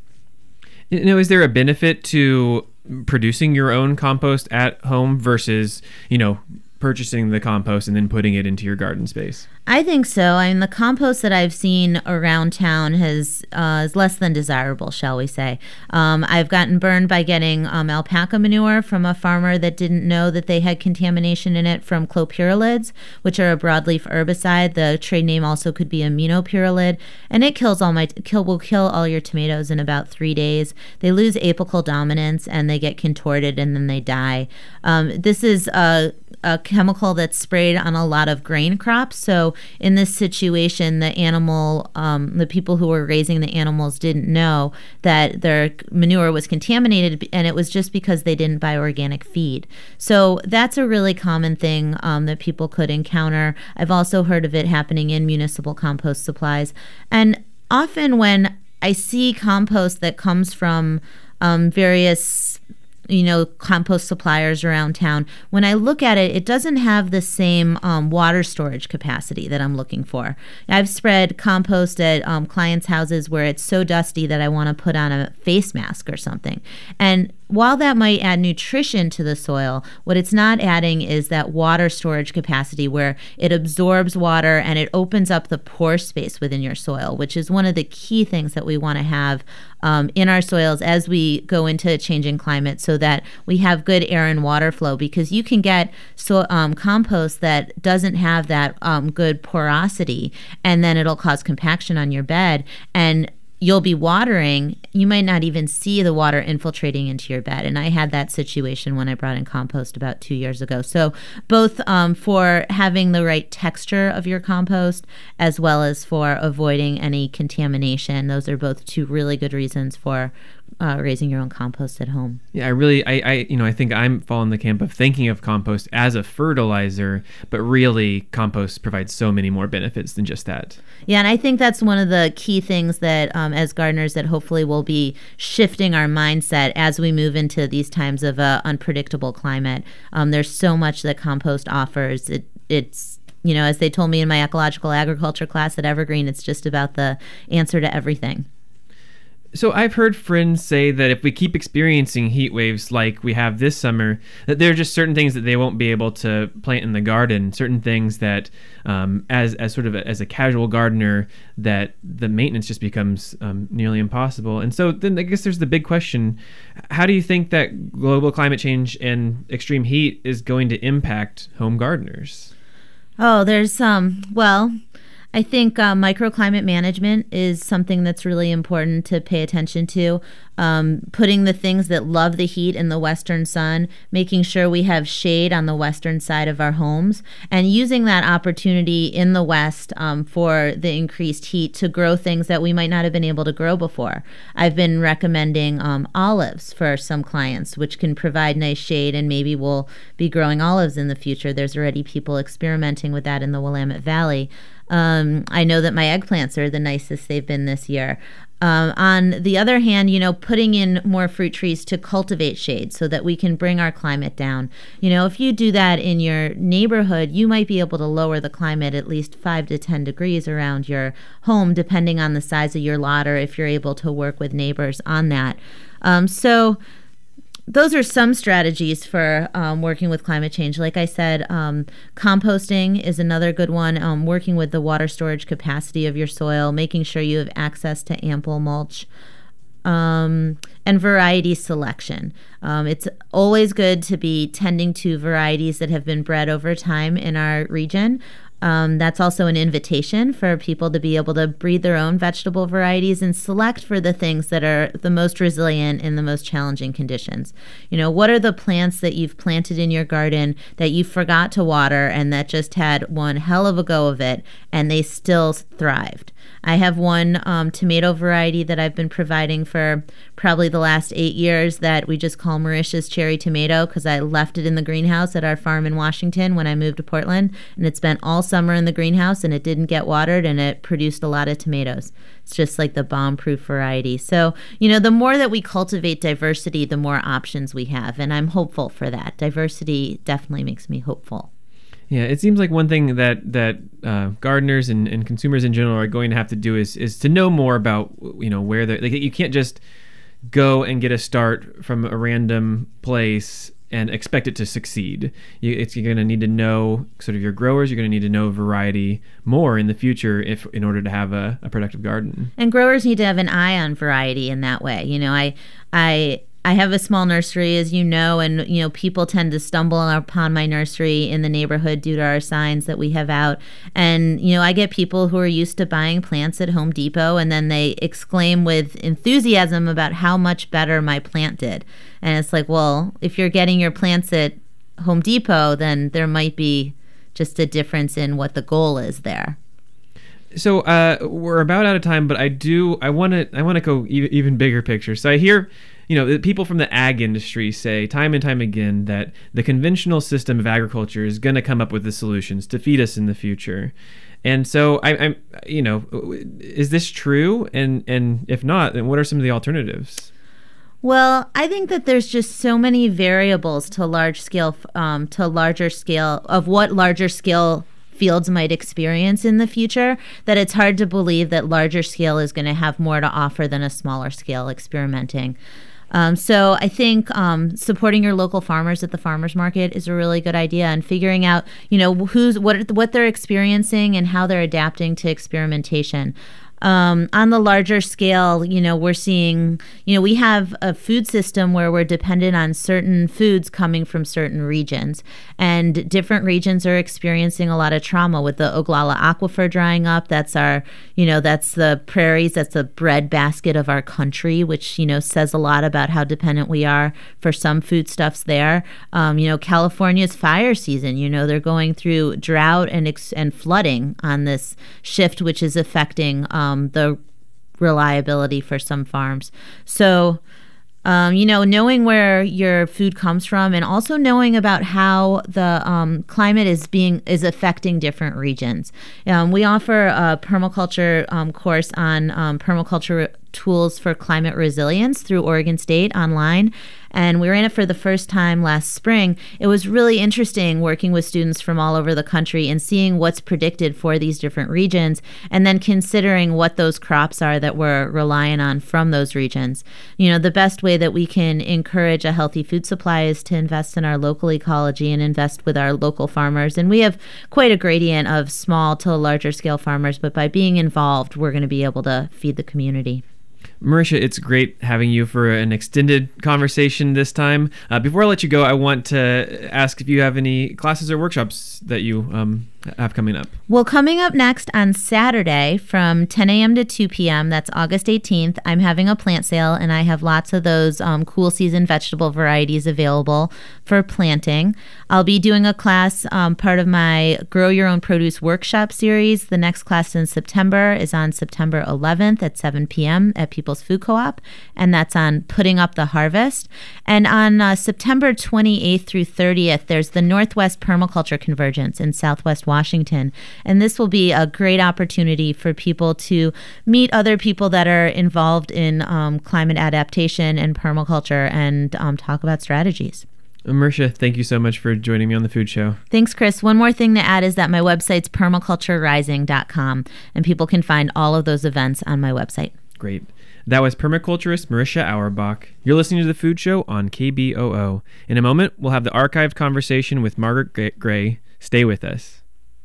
You know, is there a benefit to producing your own compost at home versus, you know, purchasing the compost and then putting it into your garden space? I think so. I mean, the compost that I've seen around town has uh, is less than desirable, shall we say. Um, I've gotten burned by getting um, alpaca manure from a farmer that didn't know that they had contamination in it from clopyralids, which are a broadleaf herbicide. The trade name also could be aminopyralid, and it kills all my kill will kill all your tomatoes in about three days. They lose apical dominance and they get contorted and then they die. Um, this is a a chemical that's sprayed on a lot of grain crops. So in this situation, the animal, um, the people who were raising the animals didn't know that their manure was contaminated, and it was just because they didn't buy organic feed. So that's a really common thing um, that people could encounter. I've also heard of it happening in municipal compost supplies. And often when I see compost that comes from um, various you know, compost suppliers around town, when I look at it, it doesn't have the same um, water storage capacity that I'm looking for. I've spread compost at um, clients' houses where it's so dusty that I want to put on a face mask or something. And while that might add nutrition to the soil, what it's not adding is that water storage capacity where it absorbs water and it opens up the pore space within your soil, which is one of the key things that we want to have um, in our soils as we go into a changing climate, so that we have good air and water flow. Because you can get so um, compost that doesn't have that um, good porosity, and then it'll cause compaction on your bed, and you'll be watering, you might not even see the water infiltrating into your bed. And I had that situation when I brought in compost about two years ago. So both um, for having the right texture of your compost as well as for avoiding any contamination, those are both two really good reasons for Uh, raising your own compost at home. Yeah, I really, I, I, you know, I think I'm fall in the camp of thinking of compost as a fertilizer, but really compost provides so many more benefits than just that. Yeah, and I think that's one of the key things that um, as gardeners that hopefully will be shifting our mindset as we move into these times of uh, unpredictable climate. Um, there's so much that compost offers. It, it's you know, as they told me in my ecological agriculture class at Evergreen, it's just about the answer to everything. So I've heard friends say that if we keep experiencing heat waves like we have this summer, that there are just certain things that they won't be able to plant in the garden, certain things that um, as as sort of a, as a casual gardener, that the maintenance just becomes um, nearly impossible. And so then I guess there's the big question, how do you think that global climate change and extreme heat is going to impact home gardeners? Oh, there's, um, well... I think uh, microclimate management is something that's really important to pay attention to. Um, putting the things that love the heat in the western sun, making sure we have shade on the western side of our homes, and using that opportunity in the west um, for the increased heat to grow things that we might not have been able to grow before. I've been recommending um, olives for some clients, which can provide nice shade, and maybe we'll be growing olives in the future. There's already people experimenting with that in the Willamette Valley. Um, I know that my eggplants are the nicest they've been this year. Um, on the other hand, you know, putting in more fruit trees to cultivate shade so that we can bring our climate down. You know, if you do that in your neighborhood, you might be able to lower the climate at least five to ten degrees around your home, depending on the size of your lot or if you're able to work with neighbors on that. Um, so those are some strategies for um, working with climate change. Like I said, um, composting is another good one. Um, working with the water storage capacity of your soil, making sure you have access to ample mulch, um, and variety selection. Um, it's always good to be tending to varieties that have been bred over time in our region. Um, that's also an invitation for people to be able to breed their own vegetable varieties and select for the things that are the most resilient in the most challenging conditions. You know, what are the plants that you've planted in your garden that you forgot to water and that just had one hell of a go of it and they still thrived? I have one um, tomato variety that I've been providing for probably the last eight years that we just call Mauritius cherry tomato because I left it in the greenhouse at our farm in Washington when I moved to Portland, and it spent all summer in the greenhouse and it didn't get watered and it produced a lot of tomatoes. It's just like the bomb-proof variety. So, you know, the more that we cultivate diversity, the more options we have, and I'm hopeful for that. Diversity definitely makes me hopeful. Yeah, it seems like one thing that that uh, gardeners and, and consumers in general are going to have to do is is to know more about, you know, where they're, like, you can't just go and get a start from a random place and expect it to succeed. You, it's, you're going to need to know sort of your growers. You're going to need to know variety more in the future if in order to have a, a productive garden. And growers need to have an eye on variety in that way. You know, I I. I have a small nursery, as you know, and, you know, people tend to stumble upon my nursery in the neighborhood due to our signs that we have out. And, you know, I get people who are used to buying plants at Home Depot, and then they exclaim with enthusiasm about how much better my plant did. And it's like, well, if you're getting your plants at Home Depot, then there might be just a difference in what the goal is there. So uh, we're about out of time, but I do I want to I want to go e- even bigger picture. So I hear, you know, people from the ag industry say time and time again that the conventional system of agriculture is going to come up with the solutions to feed us in the future. And so I, I'm, you know, is this true? And and if not, then what are some of the alternatives? Well, I think that there's just so many variables to large scale, um, to larger scale of what larger scale fields might experience in the future, that it's hard to believe that larger scale is going to have more to offer than a smaller scale experimenting. Um, so I think um, supporting your local farmers at the farmers market is a really good idea, and figuring out, you know, who's what what they're experiencing and how they're adapting to experimentation. Um, on the larger scale, you know, we're seeing, you know, we have a food system where we're dependent on certain foods coming from certain regions, and different regions are experiencing a lot of trauma with the Oglala Aquifer drying up. That's our, you know, that's the prairies, that's the breadbasket of our country, which, you know, says a lot about how dependent we are for some foodstuffs there. Um, you know, California's fire season, you know, they're going through drought and ex- and flooding on this shift, which is affecting um, Um, the reliability for some farms. So, um, you know, knowing where your food comes from, and also knowing about how the um, climate is being is affecting different regions. Um, we offer a permaculture um, course on um, permaculture tools for climate resilience through Oregon State online, and we ran it for the first time last spring. It was really interesting working with students from all over the country and seeing what's predicted for these different regions, and then considering what those crops are that we're relying on from those regions. You know, the best way that we can encourage a healthy food supply is to invest in our local ecology and invest with our local farmers. And we have quite a gradient of small to larger scale farmers, but by being involved, we're going to be able to feed the community. Marisha, it's great having you for an extended conversation this time. Uh, before I let you go, I want to ask if you have any classes or workshops that you um, have coming up. Well, coming up next on Saturday from ten a.m. to two p.m., that's August eighteenth, I'm having a plant sale, and I have lots of those um, cool season vegetable varieties available for planting. I'll be doing a class, um, part of my Grow Your Own Produce workshop series. The next class in September is on September eleventh at seven p.m. at People People's Food Co-op, and that's on Putting Up the Harvest. And on uh, September twenty-eighth through thirtieth, there's the Northwest Permaculture Convergence in Southwest Washington. And this will be a great opportunity for people to meet other people that are involved in um, climate adaptation and permaculture and um, talk about strategies. Marisha, thank you so much for joining me on the Food Show. Thanks, Chris. One more thing to add is that my website's permaculture rising dot com, and people can find all of those events on my website. Great. That was permaculturist Marisha Auerbach. You're listening to The Food Show on K B O O. In a moment, we'll have the archived conversation with Margaret Gray. Stay with us.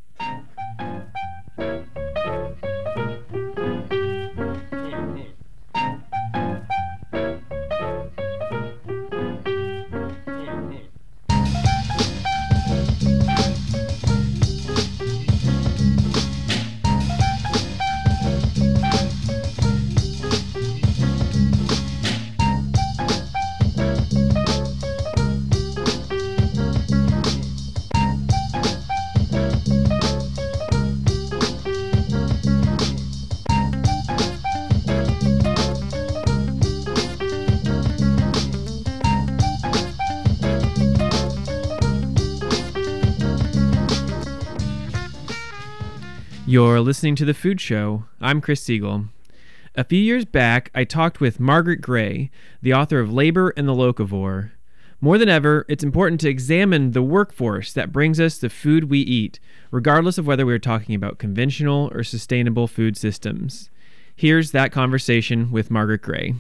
You're listening to The Food Show. I'm Chris Siegel. A few years back, I talked with Margaret Gray, the author of Labor and the Locavore. More than ever, it's important to examine the workforce that brings us the food we eat, regardless of whether we're talking about conventional or sustainable food systems. Here's that conversation with Margaret Gray.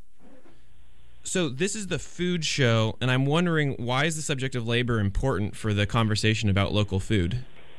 So this is The Food Show, and I'm wondering, why is the subject of labor important for the conversation about local food?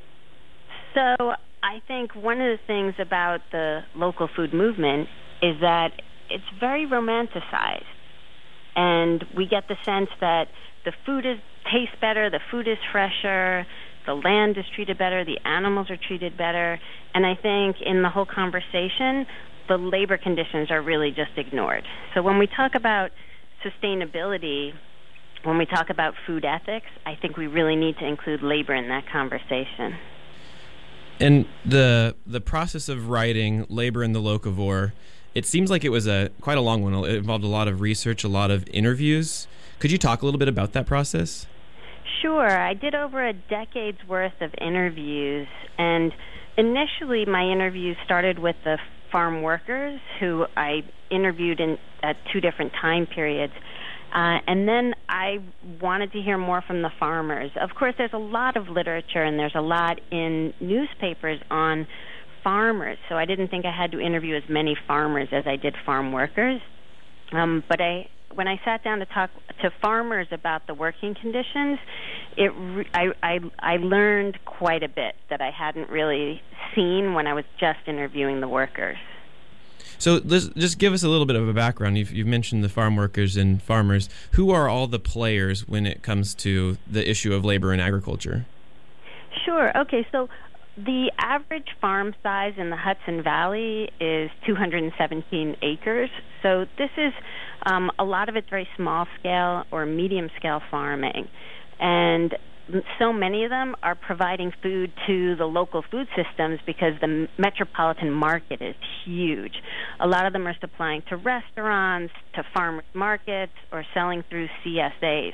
So I think one of the things about the local food movement is that it's very romanticized. And we get the sense that the food is tastes better, the food is fresher, the land is treated better, the animals are treated better. And I think in the whole conversation, the labor conditions are really just ignored. So when we talk about sustainability, when we talk about food ethics, I think we really need to include labor in that conversation. And the the process of writing Labor and the Locavore, it seems like it was a quite a long one. It involved a lot of research, a lot of interviews. Could you talk a little bit about that process? Sure. I did over a decade's worth of interviews, and initially my interviews started with the farm workers who I interviewed in at two different time periods. Uh, and then I wanted to hear more from the farmers. Of course, there's a lot of literature and there's a lot in newspapers on farmers, so I didn't think I had to interview as many farmers as I did farm workers. Um, but I, when I sat down to talk to farmers about the working conditions, it re- I, I, I learned quite a bit that I hadn't really seen when I was just interviewing the workers. So let's just give us a little bit of a background. You've, you've mentioned the farm workers and farmers. Who are all the players when it comes to the issue of labor in agriculture? Sure. Okay, so the average farm size in the Hudson Valley is two hundred seventeen acres. So this is, um, a lot of it's very small scale or medium scale farming. And so many of them are providing food to the local food systems because the metropolitan market is huge. A lot of them are supplying to restaurants, to farmers markets, or selling through C S As.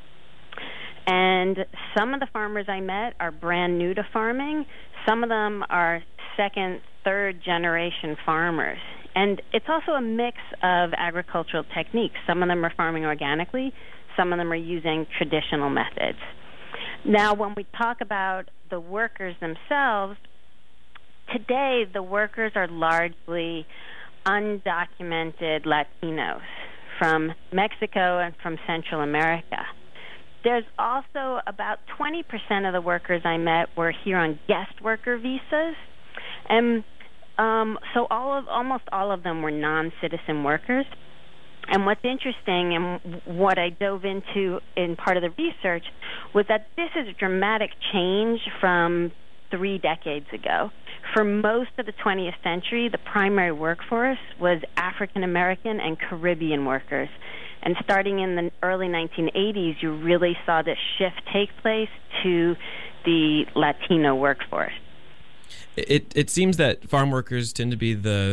And some of the farmers I met are brand new to farming. Some of them are second, third generation farmers. And it's also a mix of agricultural techniques. Some of them are farming organically. Some of them are using traditional methods. Now, when we talk about the workers themselves, today the workers are largely undocumented Latinos from Mexico and from Central America. There's also about twenty percent of the workers I met were here on guest worker visas, and um, so all of almost all of them were non-citizen workers. And what's interesting and what I dove into in part of the research was that this is a dramatic change from three decades ago. For most of the twentieth century, the primary workforce was African American and Caribbean workers. And starting in the early nineteen eighties, you really saw this shift take place to the Latino workforce. It it seems that farm workers tend to be the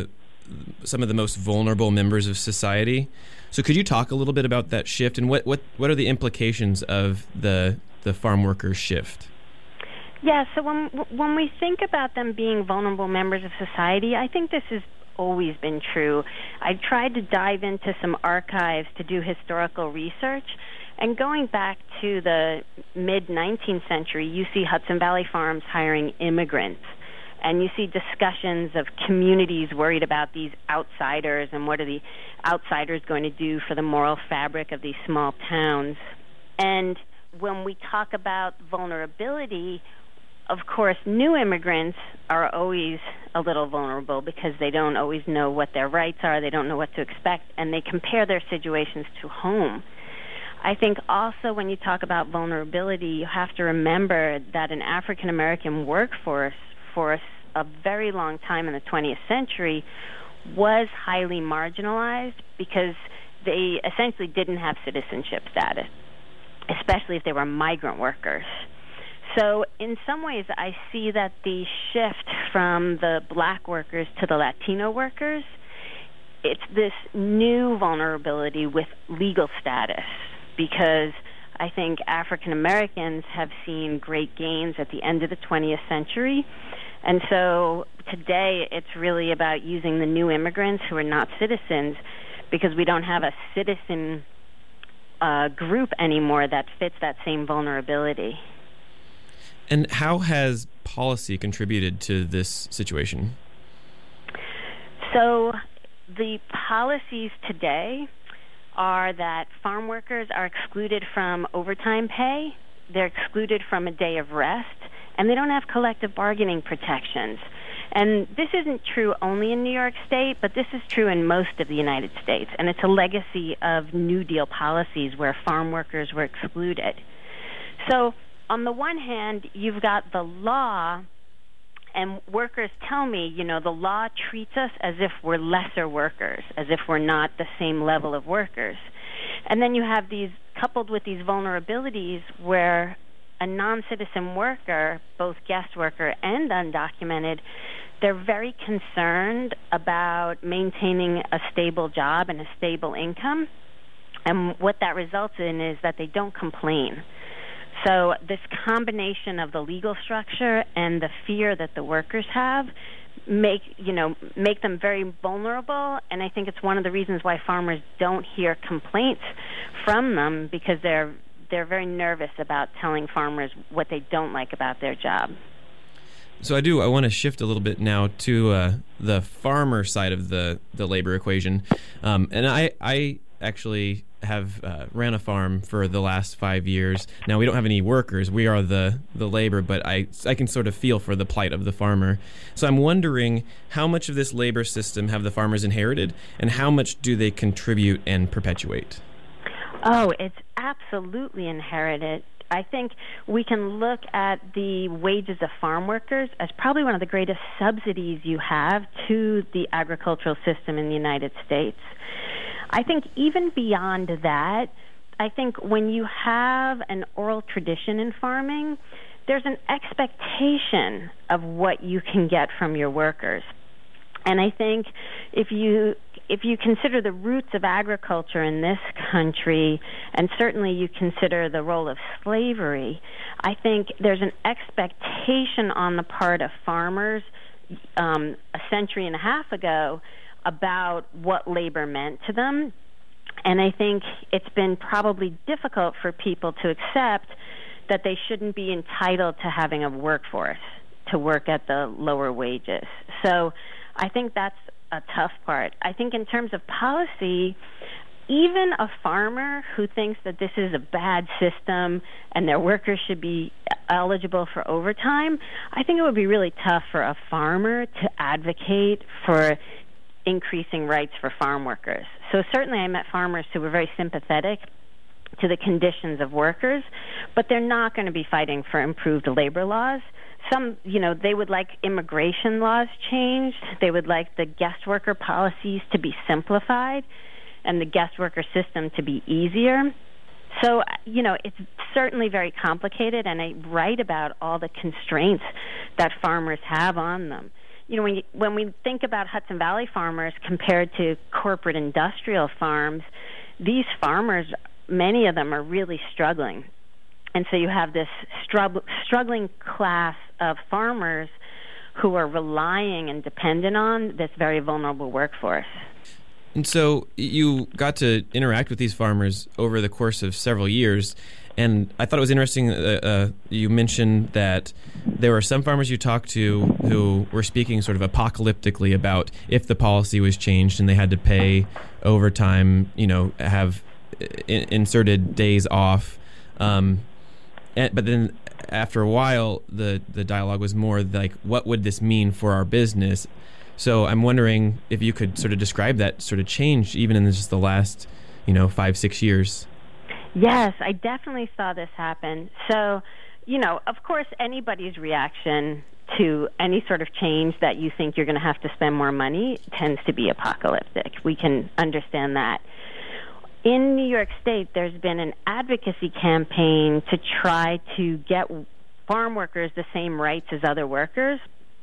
some of the most vulnerable members of society. So could you talk a little bit about that shift, and what, what, what are the implications of the the farm workers shift? Yeah, so when when we think about them being vulnerable members of society, I think this has always been true. I tried to dive into some archives to do historical research, and going back to the mid-nineteenth century, you see Hudson Valley Farms hiring immigrants, and you see discussions of communities worried about these outsiders and what are the outsiders going to do for the moral fabric of these small towns. And when we talk about vulnerability, of course, new immigrants are always a little vulnerable because they don't always know what their rights are, they don't know what to expect, and they compare their situations to home. I think also when you talk about vulnerability, you have to remember that an African American workforce for a very long time in the twentieth century was highly marginalized because they essentially didn't have citizenship status, especially if they were migrant workers. So in some ways, I see that the shift from the black workers to the Latino workers, it's this new vulnerability with legal status, because I think African Americans have seen great gains at the end of the twentieth century. And so today it's really about using the new immigrants who are not citizens, because we don't have a citizen uh, group anymore that fits that same vulnerability. And how has policy contributed to this situation? So the policies today are that farm workers are excluded from overtime pay, they're excluded from a day of rest, and they don't have collective bargaining protections. And this isn't true only in New York State, but this is true in most of the United States. And it's a legacy of New Deal policies where farm workers were excluded. So on the one hand, you've got the law, and workers tell me, you know, the law treats us as if we're lesser workers, as if we're not the same level of workers. And then you have these, coupled with these vulnerabilities, where a non-citizen worker, both guest worker and undocumented, they're very concerned about maintaining a stable job and a stable income. And what that results in is that they don't complain. So this combination of the legal structure and the fear that the workers have make, you know, make them very vulnerable, and I think it's one of the reasons why farmers don't hear complaints from them, because they're they're very nervous about telling farmers what they don't like about their job. So I do. I want to shift a little bit now to uh, the farmer side of the, the labor equation, um, and I I actually have uh, ran a farm for the last five years. Now we don't have any workers; we are the the labor. But I I can sort of feel for the plight of the farmer. So I'm wondering, how much of this labor system have the farmers inherited, and how much do they contribute and perpetuate? Oh, it's absolutely inherited. I think we can look at the wages of farm workers as probably one of the greatest subsidies you have to the agricultural system in the United States. I think even beyond that, I think when you have an oral tradition in farming, there's an expectation of what you can get from your workers. And I think if you if you consider the roots of agriculture in this country, and certainly you consider the role of slavery, I think there's an expectation on the part of farmers um, a century and a half ago about what labor meant to them. And I think it's been probably difficult for people to accept that they shouldn't be entitled to having a workforce to work at the lower wages. So I think that's a tough part. I think in terms of policy, even a farmer who thinks that this is a bad system and their workers should be eligible for overtime, I think it would be really tough for a farmer to advocate for increasing rights for farm workers. So certainly I met farmers who were very sympathetic to the conditions of workers, but they're not going to be fighting for improved labor laws. Some, you know, they would like immigration laws changed. They would like the guest worker policies to be simplified and the guest worker system to be easier. So, you know, it's certainly very complicated, and I write about all the constraints that farmers have on them. you know, when, you, when we think about Hudson Valley farmers compared to corporate industrial farms, these farmers, many of them are really struggling. And so you have this strugg- struggling class of farmers who are relying and dependent on this very vulnerable workforce. And so you got to interact with these farmers over the course of several years. And I thought it was interesting, uh, uh, you mentioned that there were some farmers you talked to who were speaking sort of apocalyptically about if the policy was changed and they had to pay overtime, you know, have in- inserted days off. Um, and, but then after a while, the, the dialogue was more like, what would this mean for our business? So I'm wondering if you could sort of describe that sort of change even in just the last, you know, five, six years. Yes, I definitely saw this happen. So, you know, of course, anybody's reaction to any sort of change that you think you're going to have to spend more money tends to be apocalyptic. We can understand that. In New York State, there's been an advocacy campaign to try to get farm workers the same rights as other workers.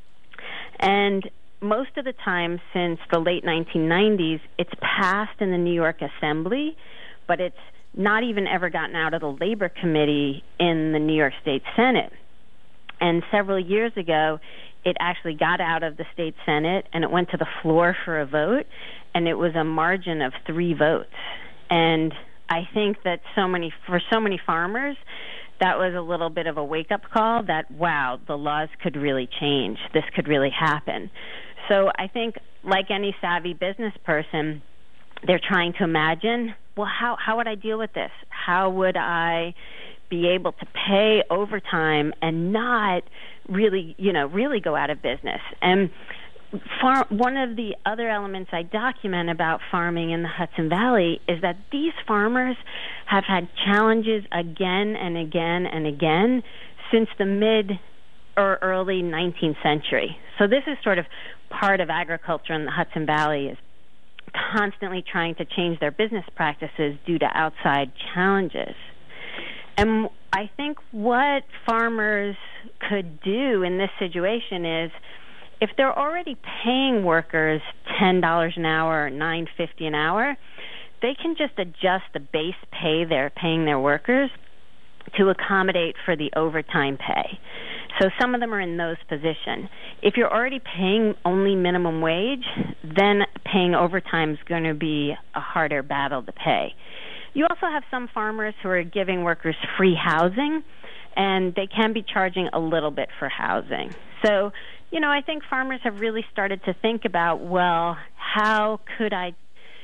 And most of the time since the late nineteen nineties, it's passed in the New York Assembly, but it's not even ever gotten out of the Labor Committee in the New York State Senate. And several years ago, it actually got out of the state Senate, and it went to the floor for a vote, and it was a margin of three votes. And I think that so many, for so many farmers, that was a little bit of a wake-up call that, wow, the laws could really change. This could really happen. So I think, like any savvy business person, they're trying to imagine, well, how, how would I deal with this? How would I be able to pay overtime and not really, you know, really go out of business? And far, one of the other elements I document about farming in the Hudson Valley is that these farmers have had challenges again and again and again since the mid or early nineteenth century. So this is sort of part of agriculture in the Hudson Valley, is constantly trying to change their business practices due to outside challenges. And I think what farmers could do in this situation is, if they're already paying workers ten dollars an hour or nine fifty an hour, they can just adjust the base pay they're paying their workers to accommodate for the overtime pay. So some of them are in those positions. If you're already paying only minimum wage, then paying overtime is going to be a harder battle to pay. You also have some farmers who are giving workers free housing, and they can be charging a little bit for housing. So, you know, I think farmers have really started to think about, well, how could I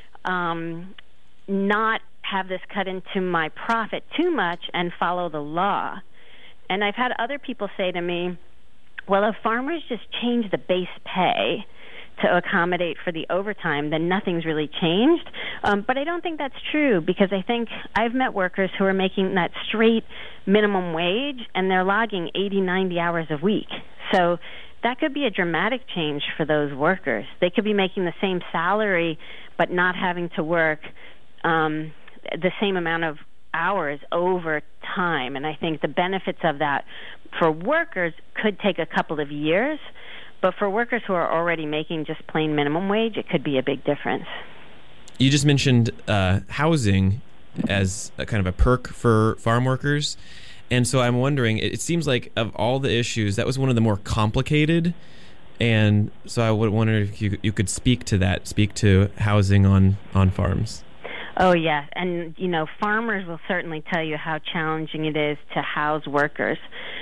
um, not have this cut into my profit too much and follow the law? And I've had other people say to me, well, if farmers just change the base pay to accommodate for the overtime, then nothing's really changed. Um, but I don't think that's true, because I think I've met workers who are making that straight minimum wage, and they're logging eighty, ninety hours a week. So that could be a dramatic change for those workers. They could be making the same salary but not having to work um, the same amount of hours over time. And I think the benefits of that for workers could take a couple of years, but for workers who are already making just plain minimum wage, it could be a big difference. You just mentioned uh, housing as a kind of a perk for farm workers. And so I'm wondering, it seems like of all the issues, that was one of the more complicated. And so I would wonder if you you could speak to that, speak to housing on, on farms. Oh, yeah. And, you know, farmers will certainly tell you how challenging it is to house workers.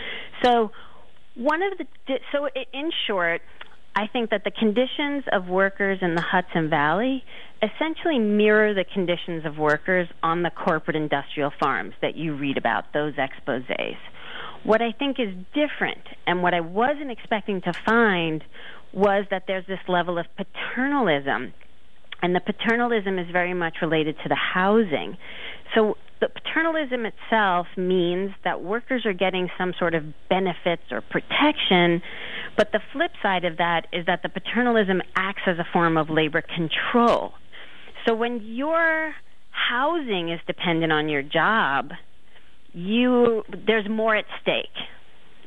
So one of the, so in short, I think that the conditions of workers in the Hudson Valley essentially mirror the conditions of workers on the corporate industrial farms that you read about, those exposés. What I think is different, and what I wasn't expecting to find, was that there's this level of paternalism. And the paternalism is very much related to the housing. So the paternalism itself means that workers are getting some sort of benefits or protection, but the flip side of that is that the paternalism acts as a form of labor control. So when your housing is dependent on your job, you there's more at stake.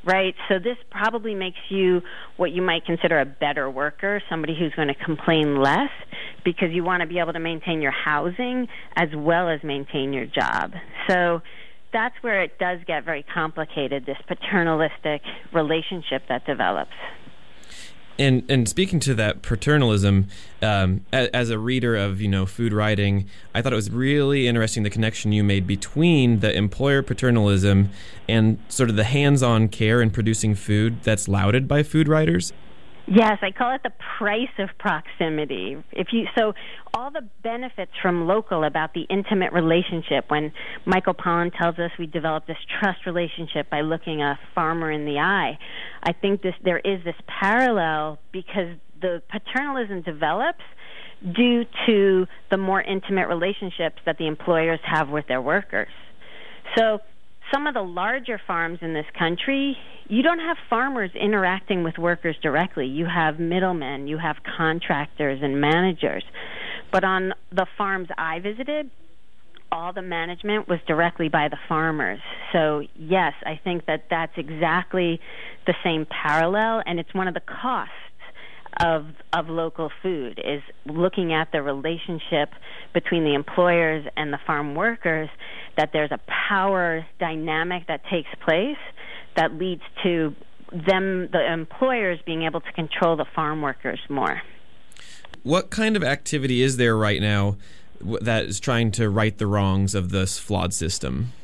right? So this probably makes you what you might consider a better worker, somebody who's going to complain less, because you want to be able to maintain your housing as well as maintain your job. So that's where it does get very complicated, this paternalistic relationship that develops. And and speaking to that paternalism, um, as, as a reader of you know food writing, I thought it was really interesting the connection you made between the employer paternalism and sort of the hands-on care in producing food that's lauded by food writers. Yes, I call it the price of proximity. If you so, all the benefits from local about the intimate relationship. When Michael Pollan tells us we develop this trust relationship by looking a farmer in the eye, I think this there is this parallel because the paternalism develops due to the more intimate relationships that the employers have with their workers. So some of the larger farms in this country, you don't have farmers interacting with workers directly. You have middlemen, you have contractors and managers. But on the farms I visited, all the management was directly by the farmers. So yes, I think that that's exactly the same parallel, and it's one of the costs of of local food, is looking at the relationship between the employers and the farm workers, that there's a power dynamic that takes place that leads to them, the employers, being able to control the farm workers more. What kind of activity is there right now that is trying to right the wrongs of this flawed system?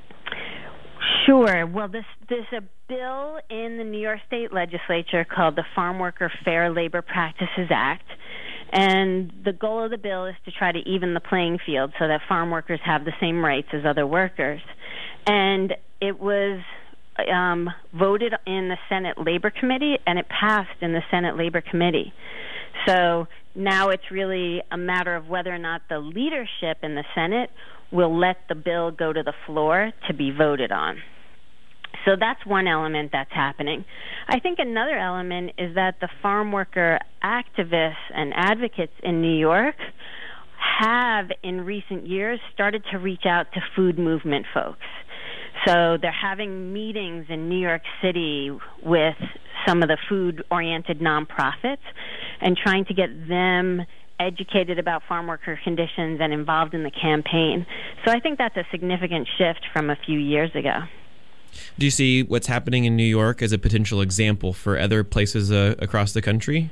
Sure. Well, this, there's a bill in the New York State Legislature called the Farm Worker Fair Labor Practices Act, and the goal of the bill is to try to even the playing field so that farm workers have the same rights as other workers. And it was um, voted in the Senate Labor Committee, and it passed in the Senate Labor Committee. So now it's really a matter of whether or not the leadership in the Senate will let the bill go to the floor to be voted on. So that's one element that's happening. I think another element is that the farm worker activists and advocates in New York have, in recent years, started to reach out to food movement folks. So they're having meetings in New York City with some of the food-oriented nonprofits and trying to get them educated about farm worker conditions and involved in the campaign. So I think that's a significant shift from a few years ago. Do you see what's happening in New York as a potential example for other places uh, across the country?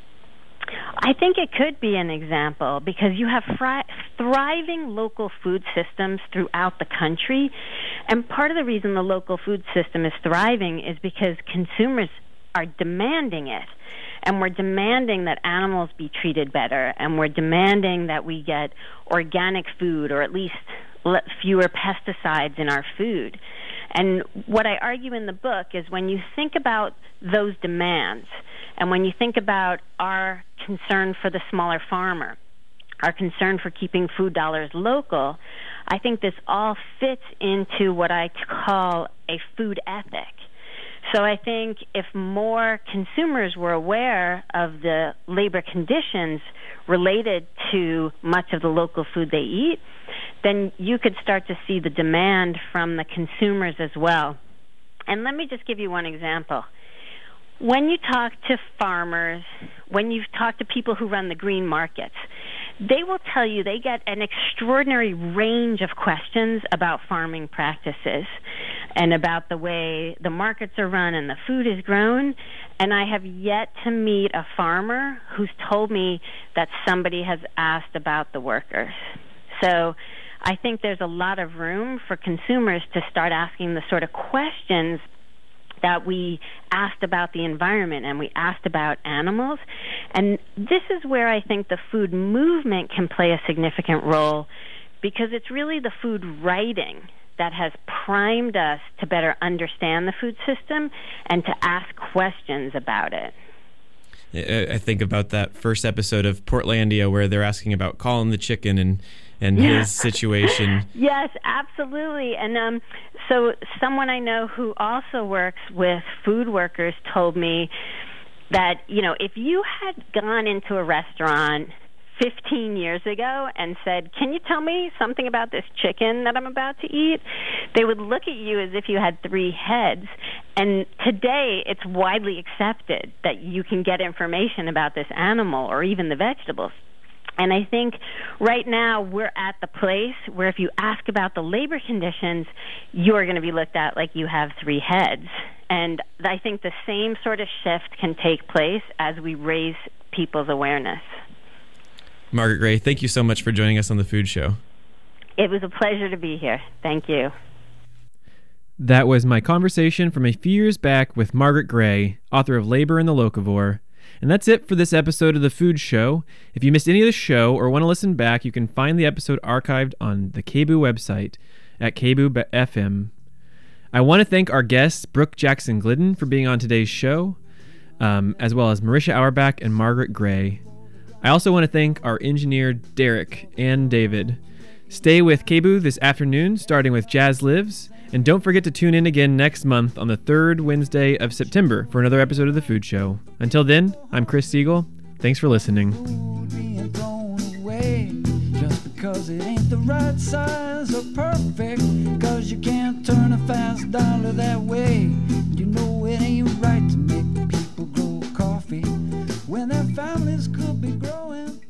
I think it could be an example because you have fri- thriving local food systems throughout the country. And part of the reason the local food system is thriving is because consumers are demanding it. And we're demanding that animals be treated better. And we're demanding that we get organic food, or at least fewer pesticides in our food. And what I argue in the book is when you think about those demands, and when you think about our concern for the smaller farmer, our concern for keeping food dollars local, I think this all fits into what I call a food ethic. So I think if more consumers were aware of the labor conditions related to much of the local food they eat, then you could start to see the demand from the consumers as well. And let me just give you one example. When you talk to farmers, when you talk to people who run the green markets, they will tell you they get an extraordinary range of questions about farming practices and about the way the markets are run and the food is grown. And I have yet to meet a farmer who's told me that somebody has asked about the workers. So I think there's a lot of room for consumers to start asking the sort of questions that we asked about the environment and we asked about animals. And this is where I think the food movement can play a significant role, because it's really the food writing that has primed us to better understand the food system and to ask questions about it. I think about that first episode of Portlandia where they're asking about Colin the chicken and and yeah. his situation. Yes, absolutely. And um, so someone I know who also works with food workers told me that, you know, if you had gone into a restaurant fifteen years ago and said, can you tell me something about this chicken that I'm about to eat? They would look at you as if you had three heads. And today, it's widely accepted that you can get information about this animal or even the vegetables. And I think right now we're at the place where if you ask about the labor conditions, you're going to be looked at like you have three heads. And I think the same sort of shift can take place as we raise people's awareness. Margaret Gray, thank you so much for joining us on The Food Show. It was a pleasure to be here. Thank you. That was my conversation from a few years back with Margaret Gray, author of Labor and the Locavore. And that's it for this episode of The Food Show. If you missed any of the show or want to listen back, you can find the episode archived on the K B O O website at K B O O F M. I want to thank our guests, Brooke Jackson Glidden, for being on today's show, um, as well as Marisha Auerbach and Margaret Gray. I also want to thank our engineer, Derek and David. Stay with K B O O this afternoon, starting with Jazz Lives. And don't forget to tune in again next month on the third Wednesday of September for another episode of The Food Show. Until then, I'm Chris Siegel. Thanks for listening. Food being thrown away just because it ain't the right size or perfect, cause you can't turn a fast dollar that way. You know it ain't right to make people grow coffee when their families could be growing food.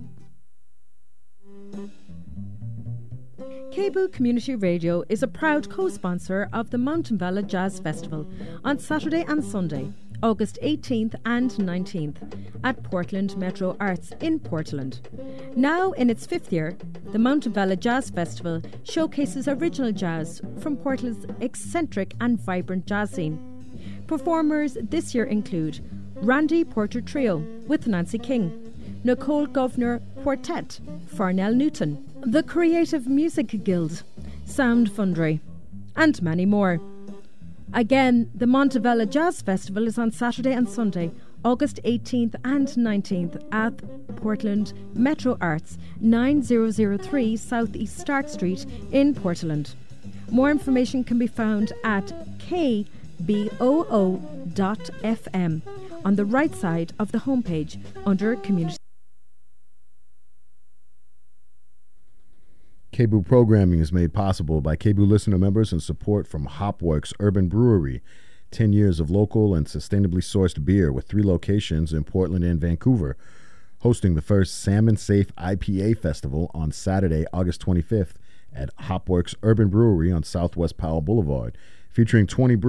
K B O O Community Radio is a proud co-sponsor of the Mountain Valley Jazz Festival on Saturday and Sunday, August eighteenth and nineteenth at Portland Metro Arts in Portland. Now in its fifth year, the Mountain Valley Jazz Festival showcases original jazz from Portland's eccentric and vibrant jazz scene. Performers this year include Randy Porter Trio with Nancy King, Nicole Governor Quartet, Farnell Newton, the Creative Music Guild, Sound Foundry, and many more. Again, the Montevella Jazz Festival is on Saturday and Sunday, August eighteenth and nineteenth at Portland Metro Arts, nine thousand three South East Stark Street in Portland. More information can be found at k b o o dot f m on the right side of the homepage under Community. K B O O programming is made possible by K B O O listener members and support from Hopworks Urban Brewery. ten years of local and sustainably sourced beer with three locations in Portland and Vancouver. Hosting the first Salmon Safe I P A Festival on Saturday, August twenty-fifth at Hopworks Urban Brewery on Southwest Powell Boulevard. Featuring twenty breweries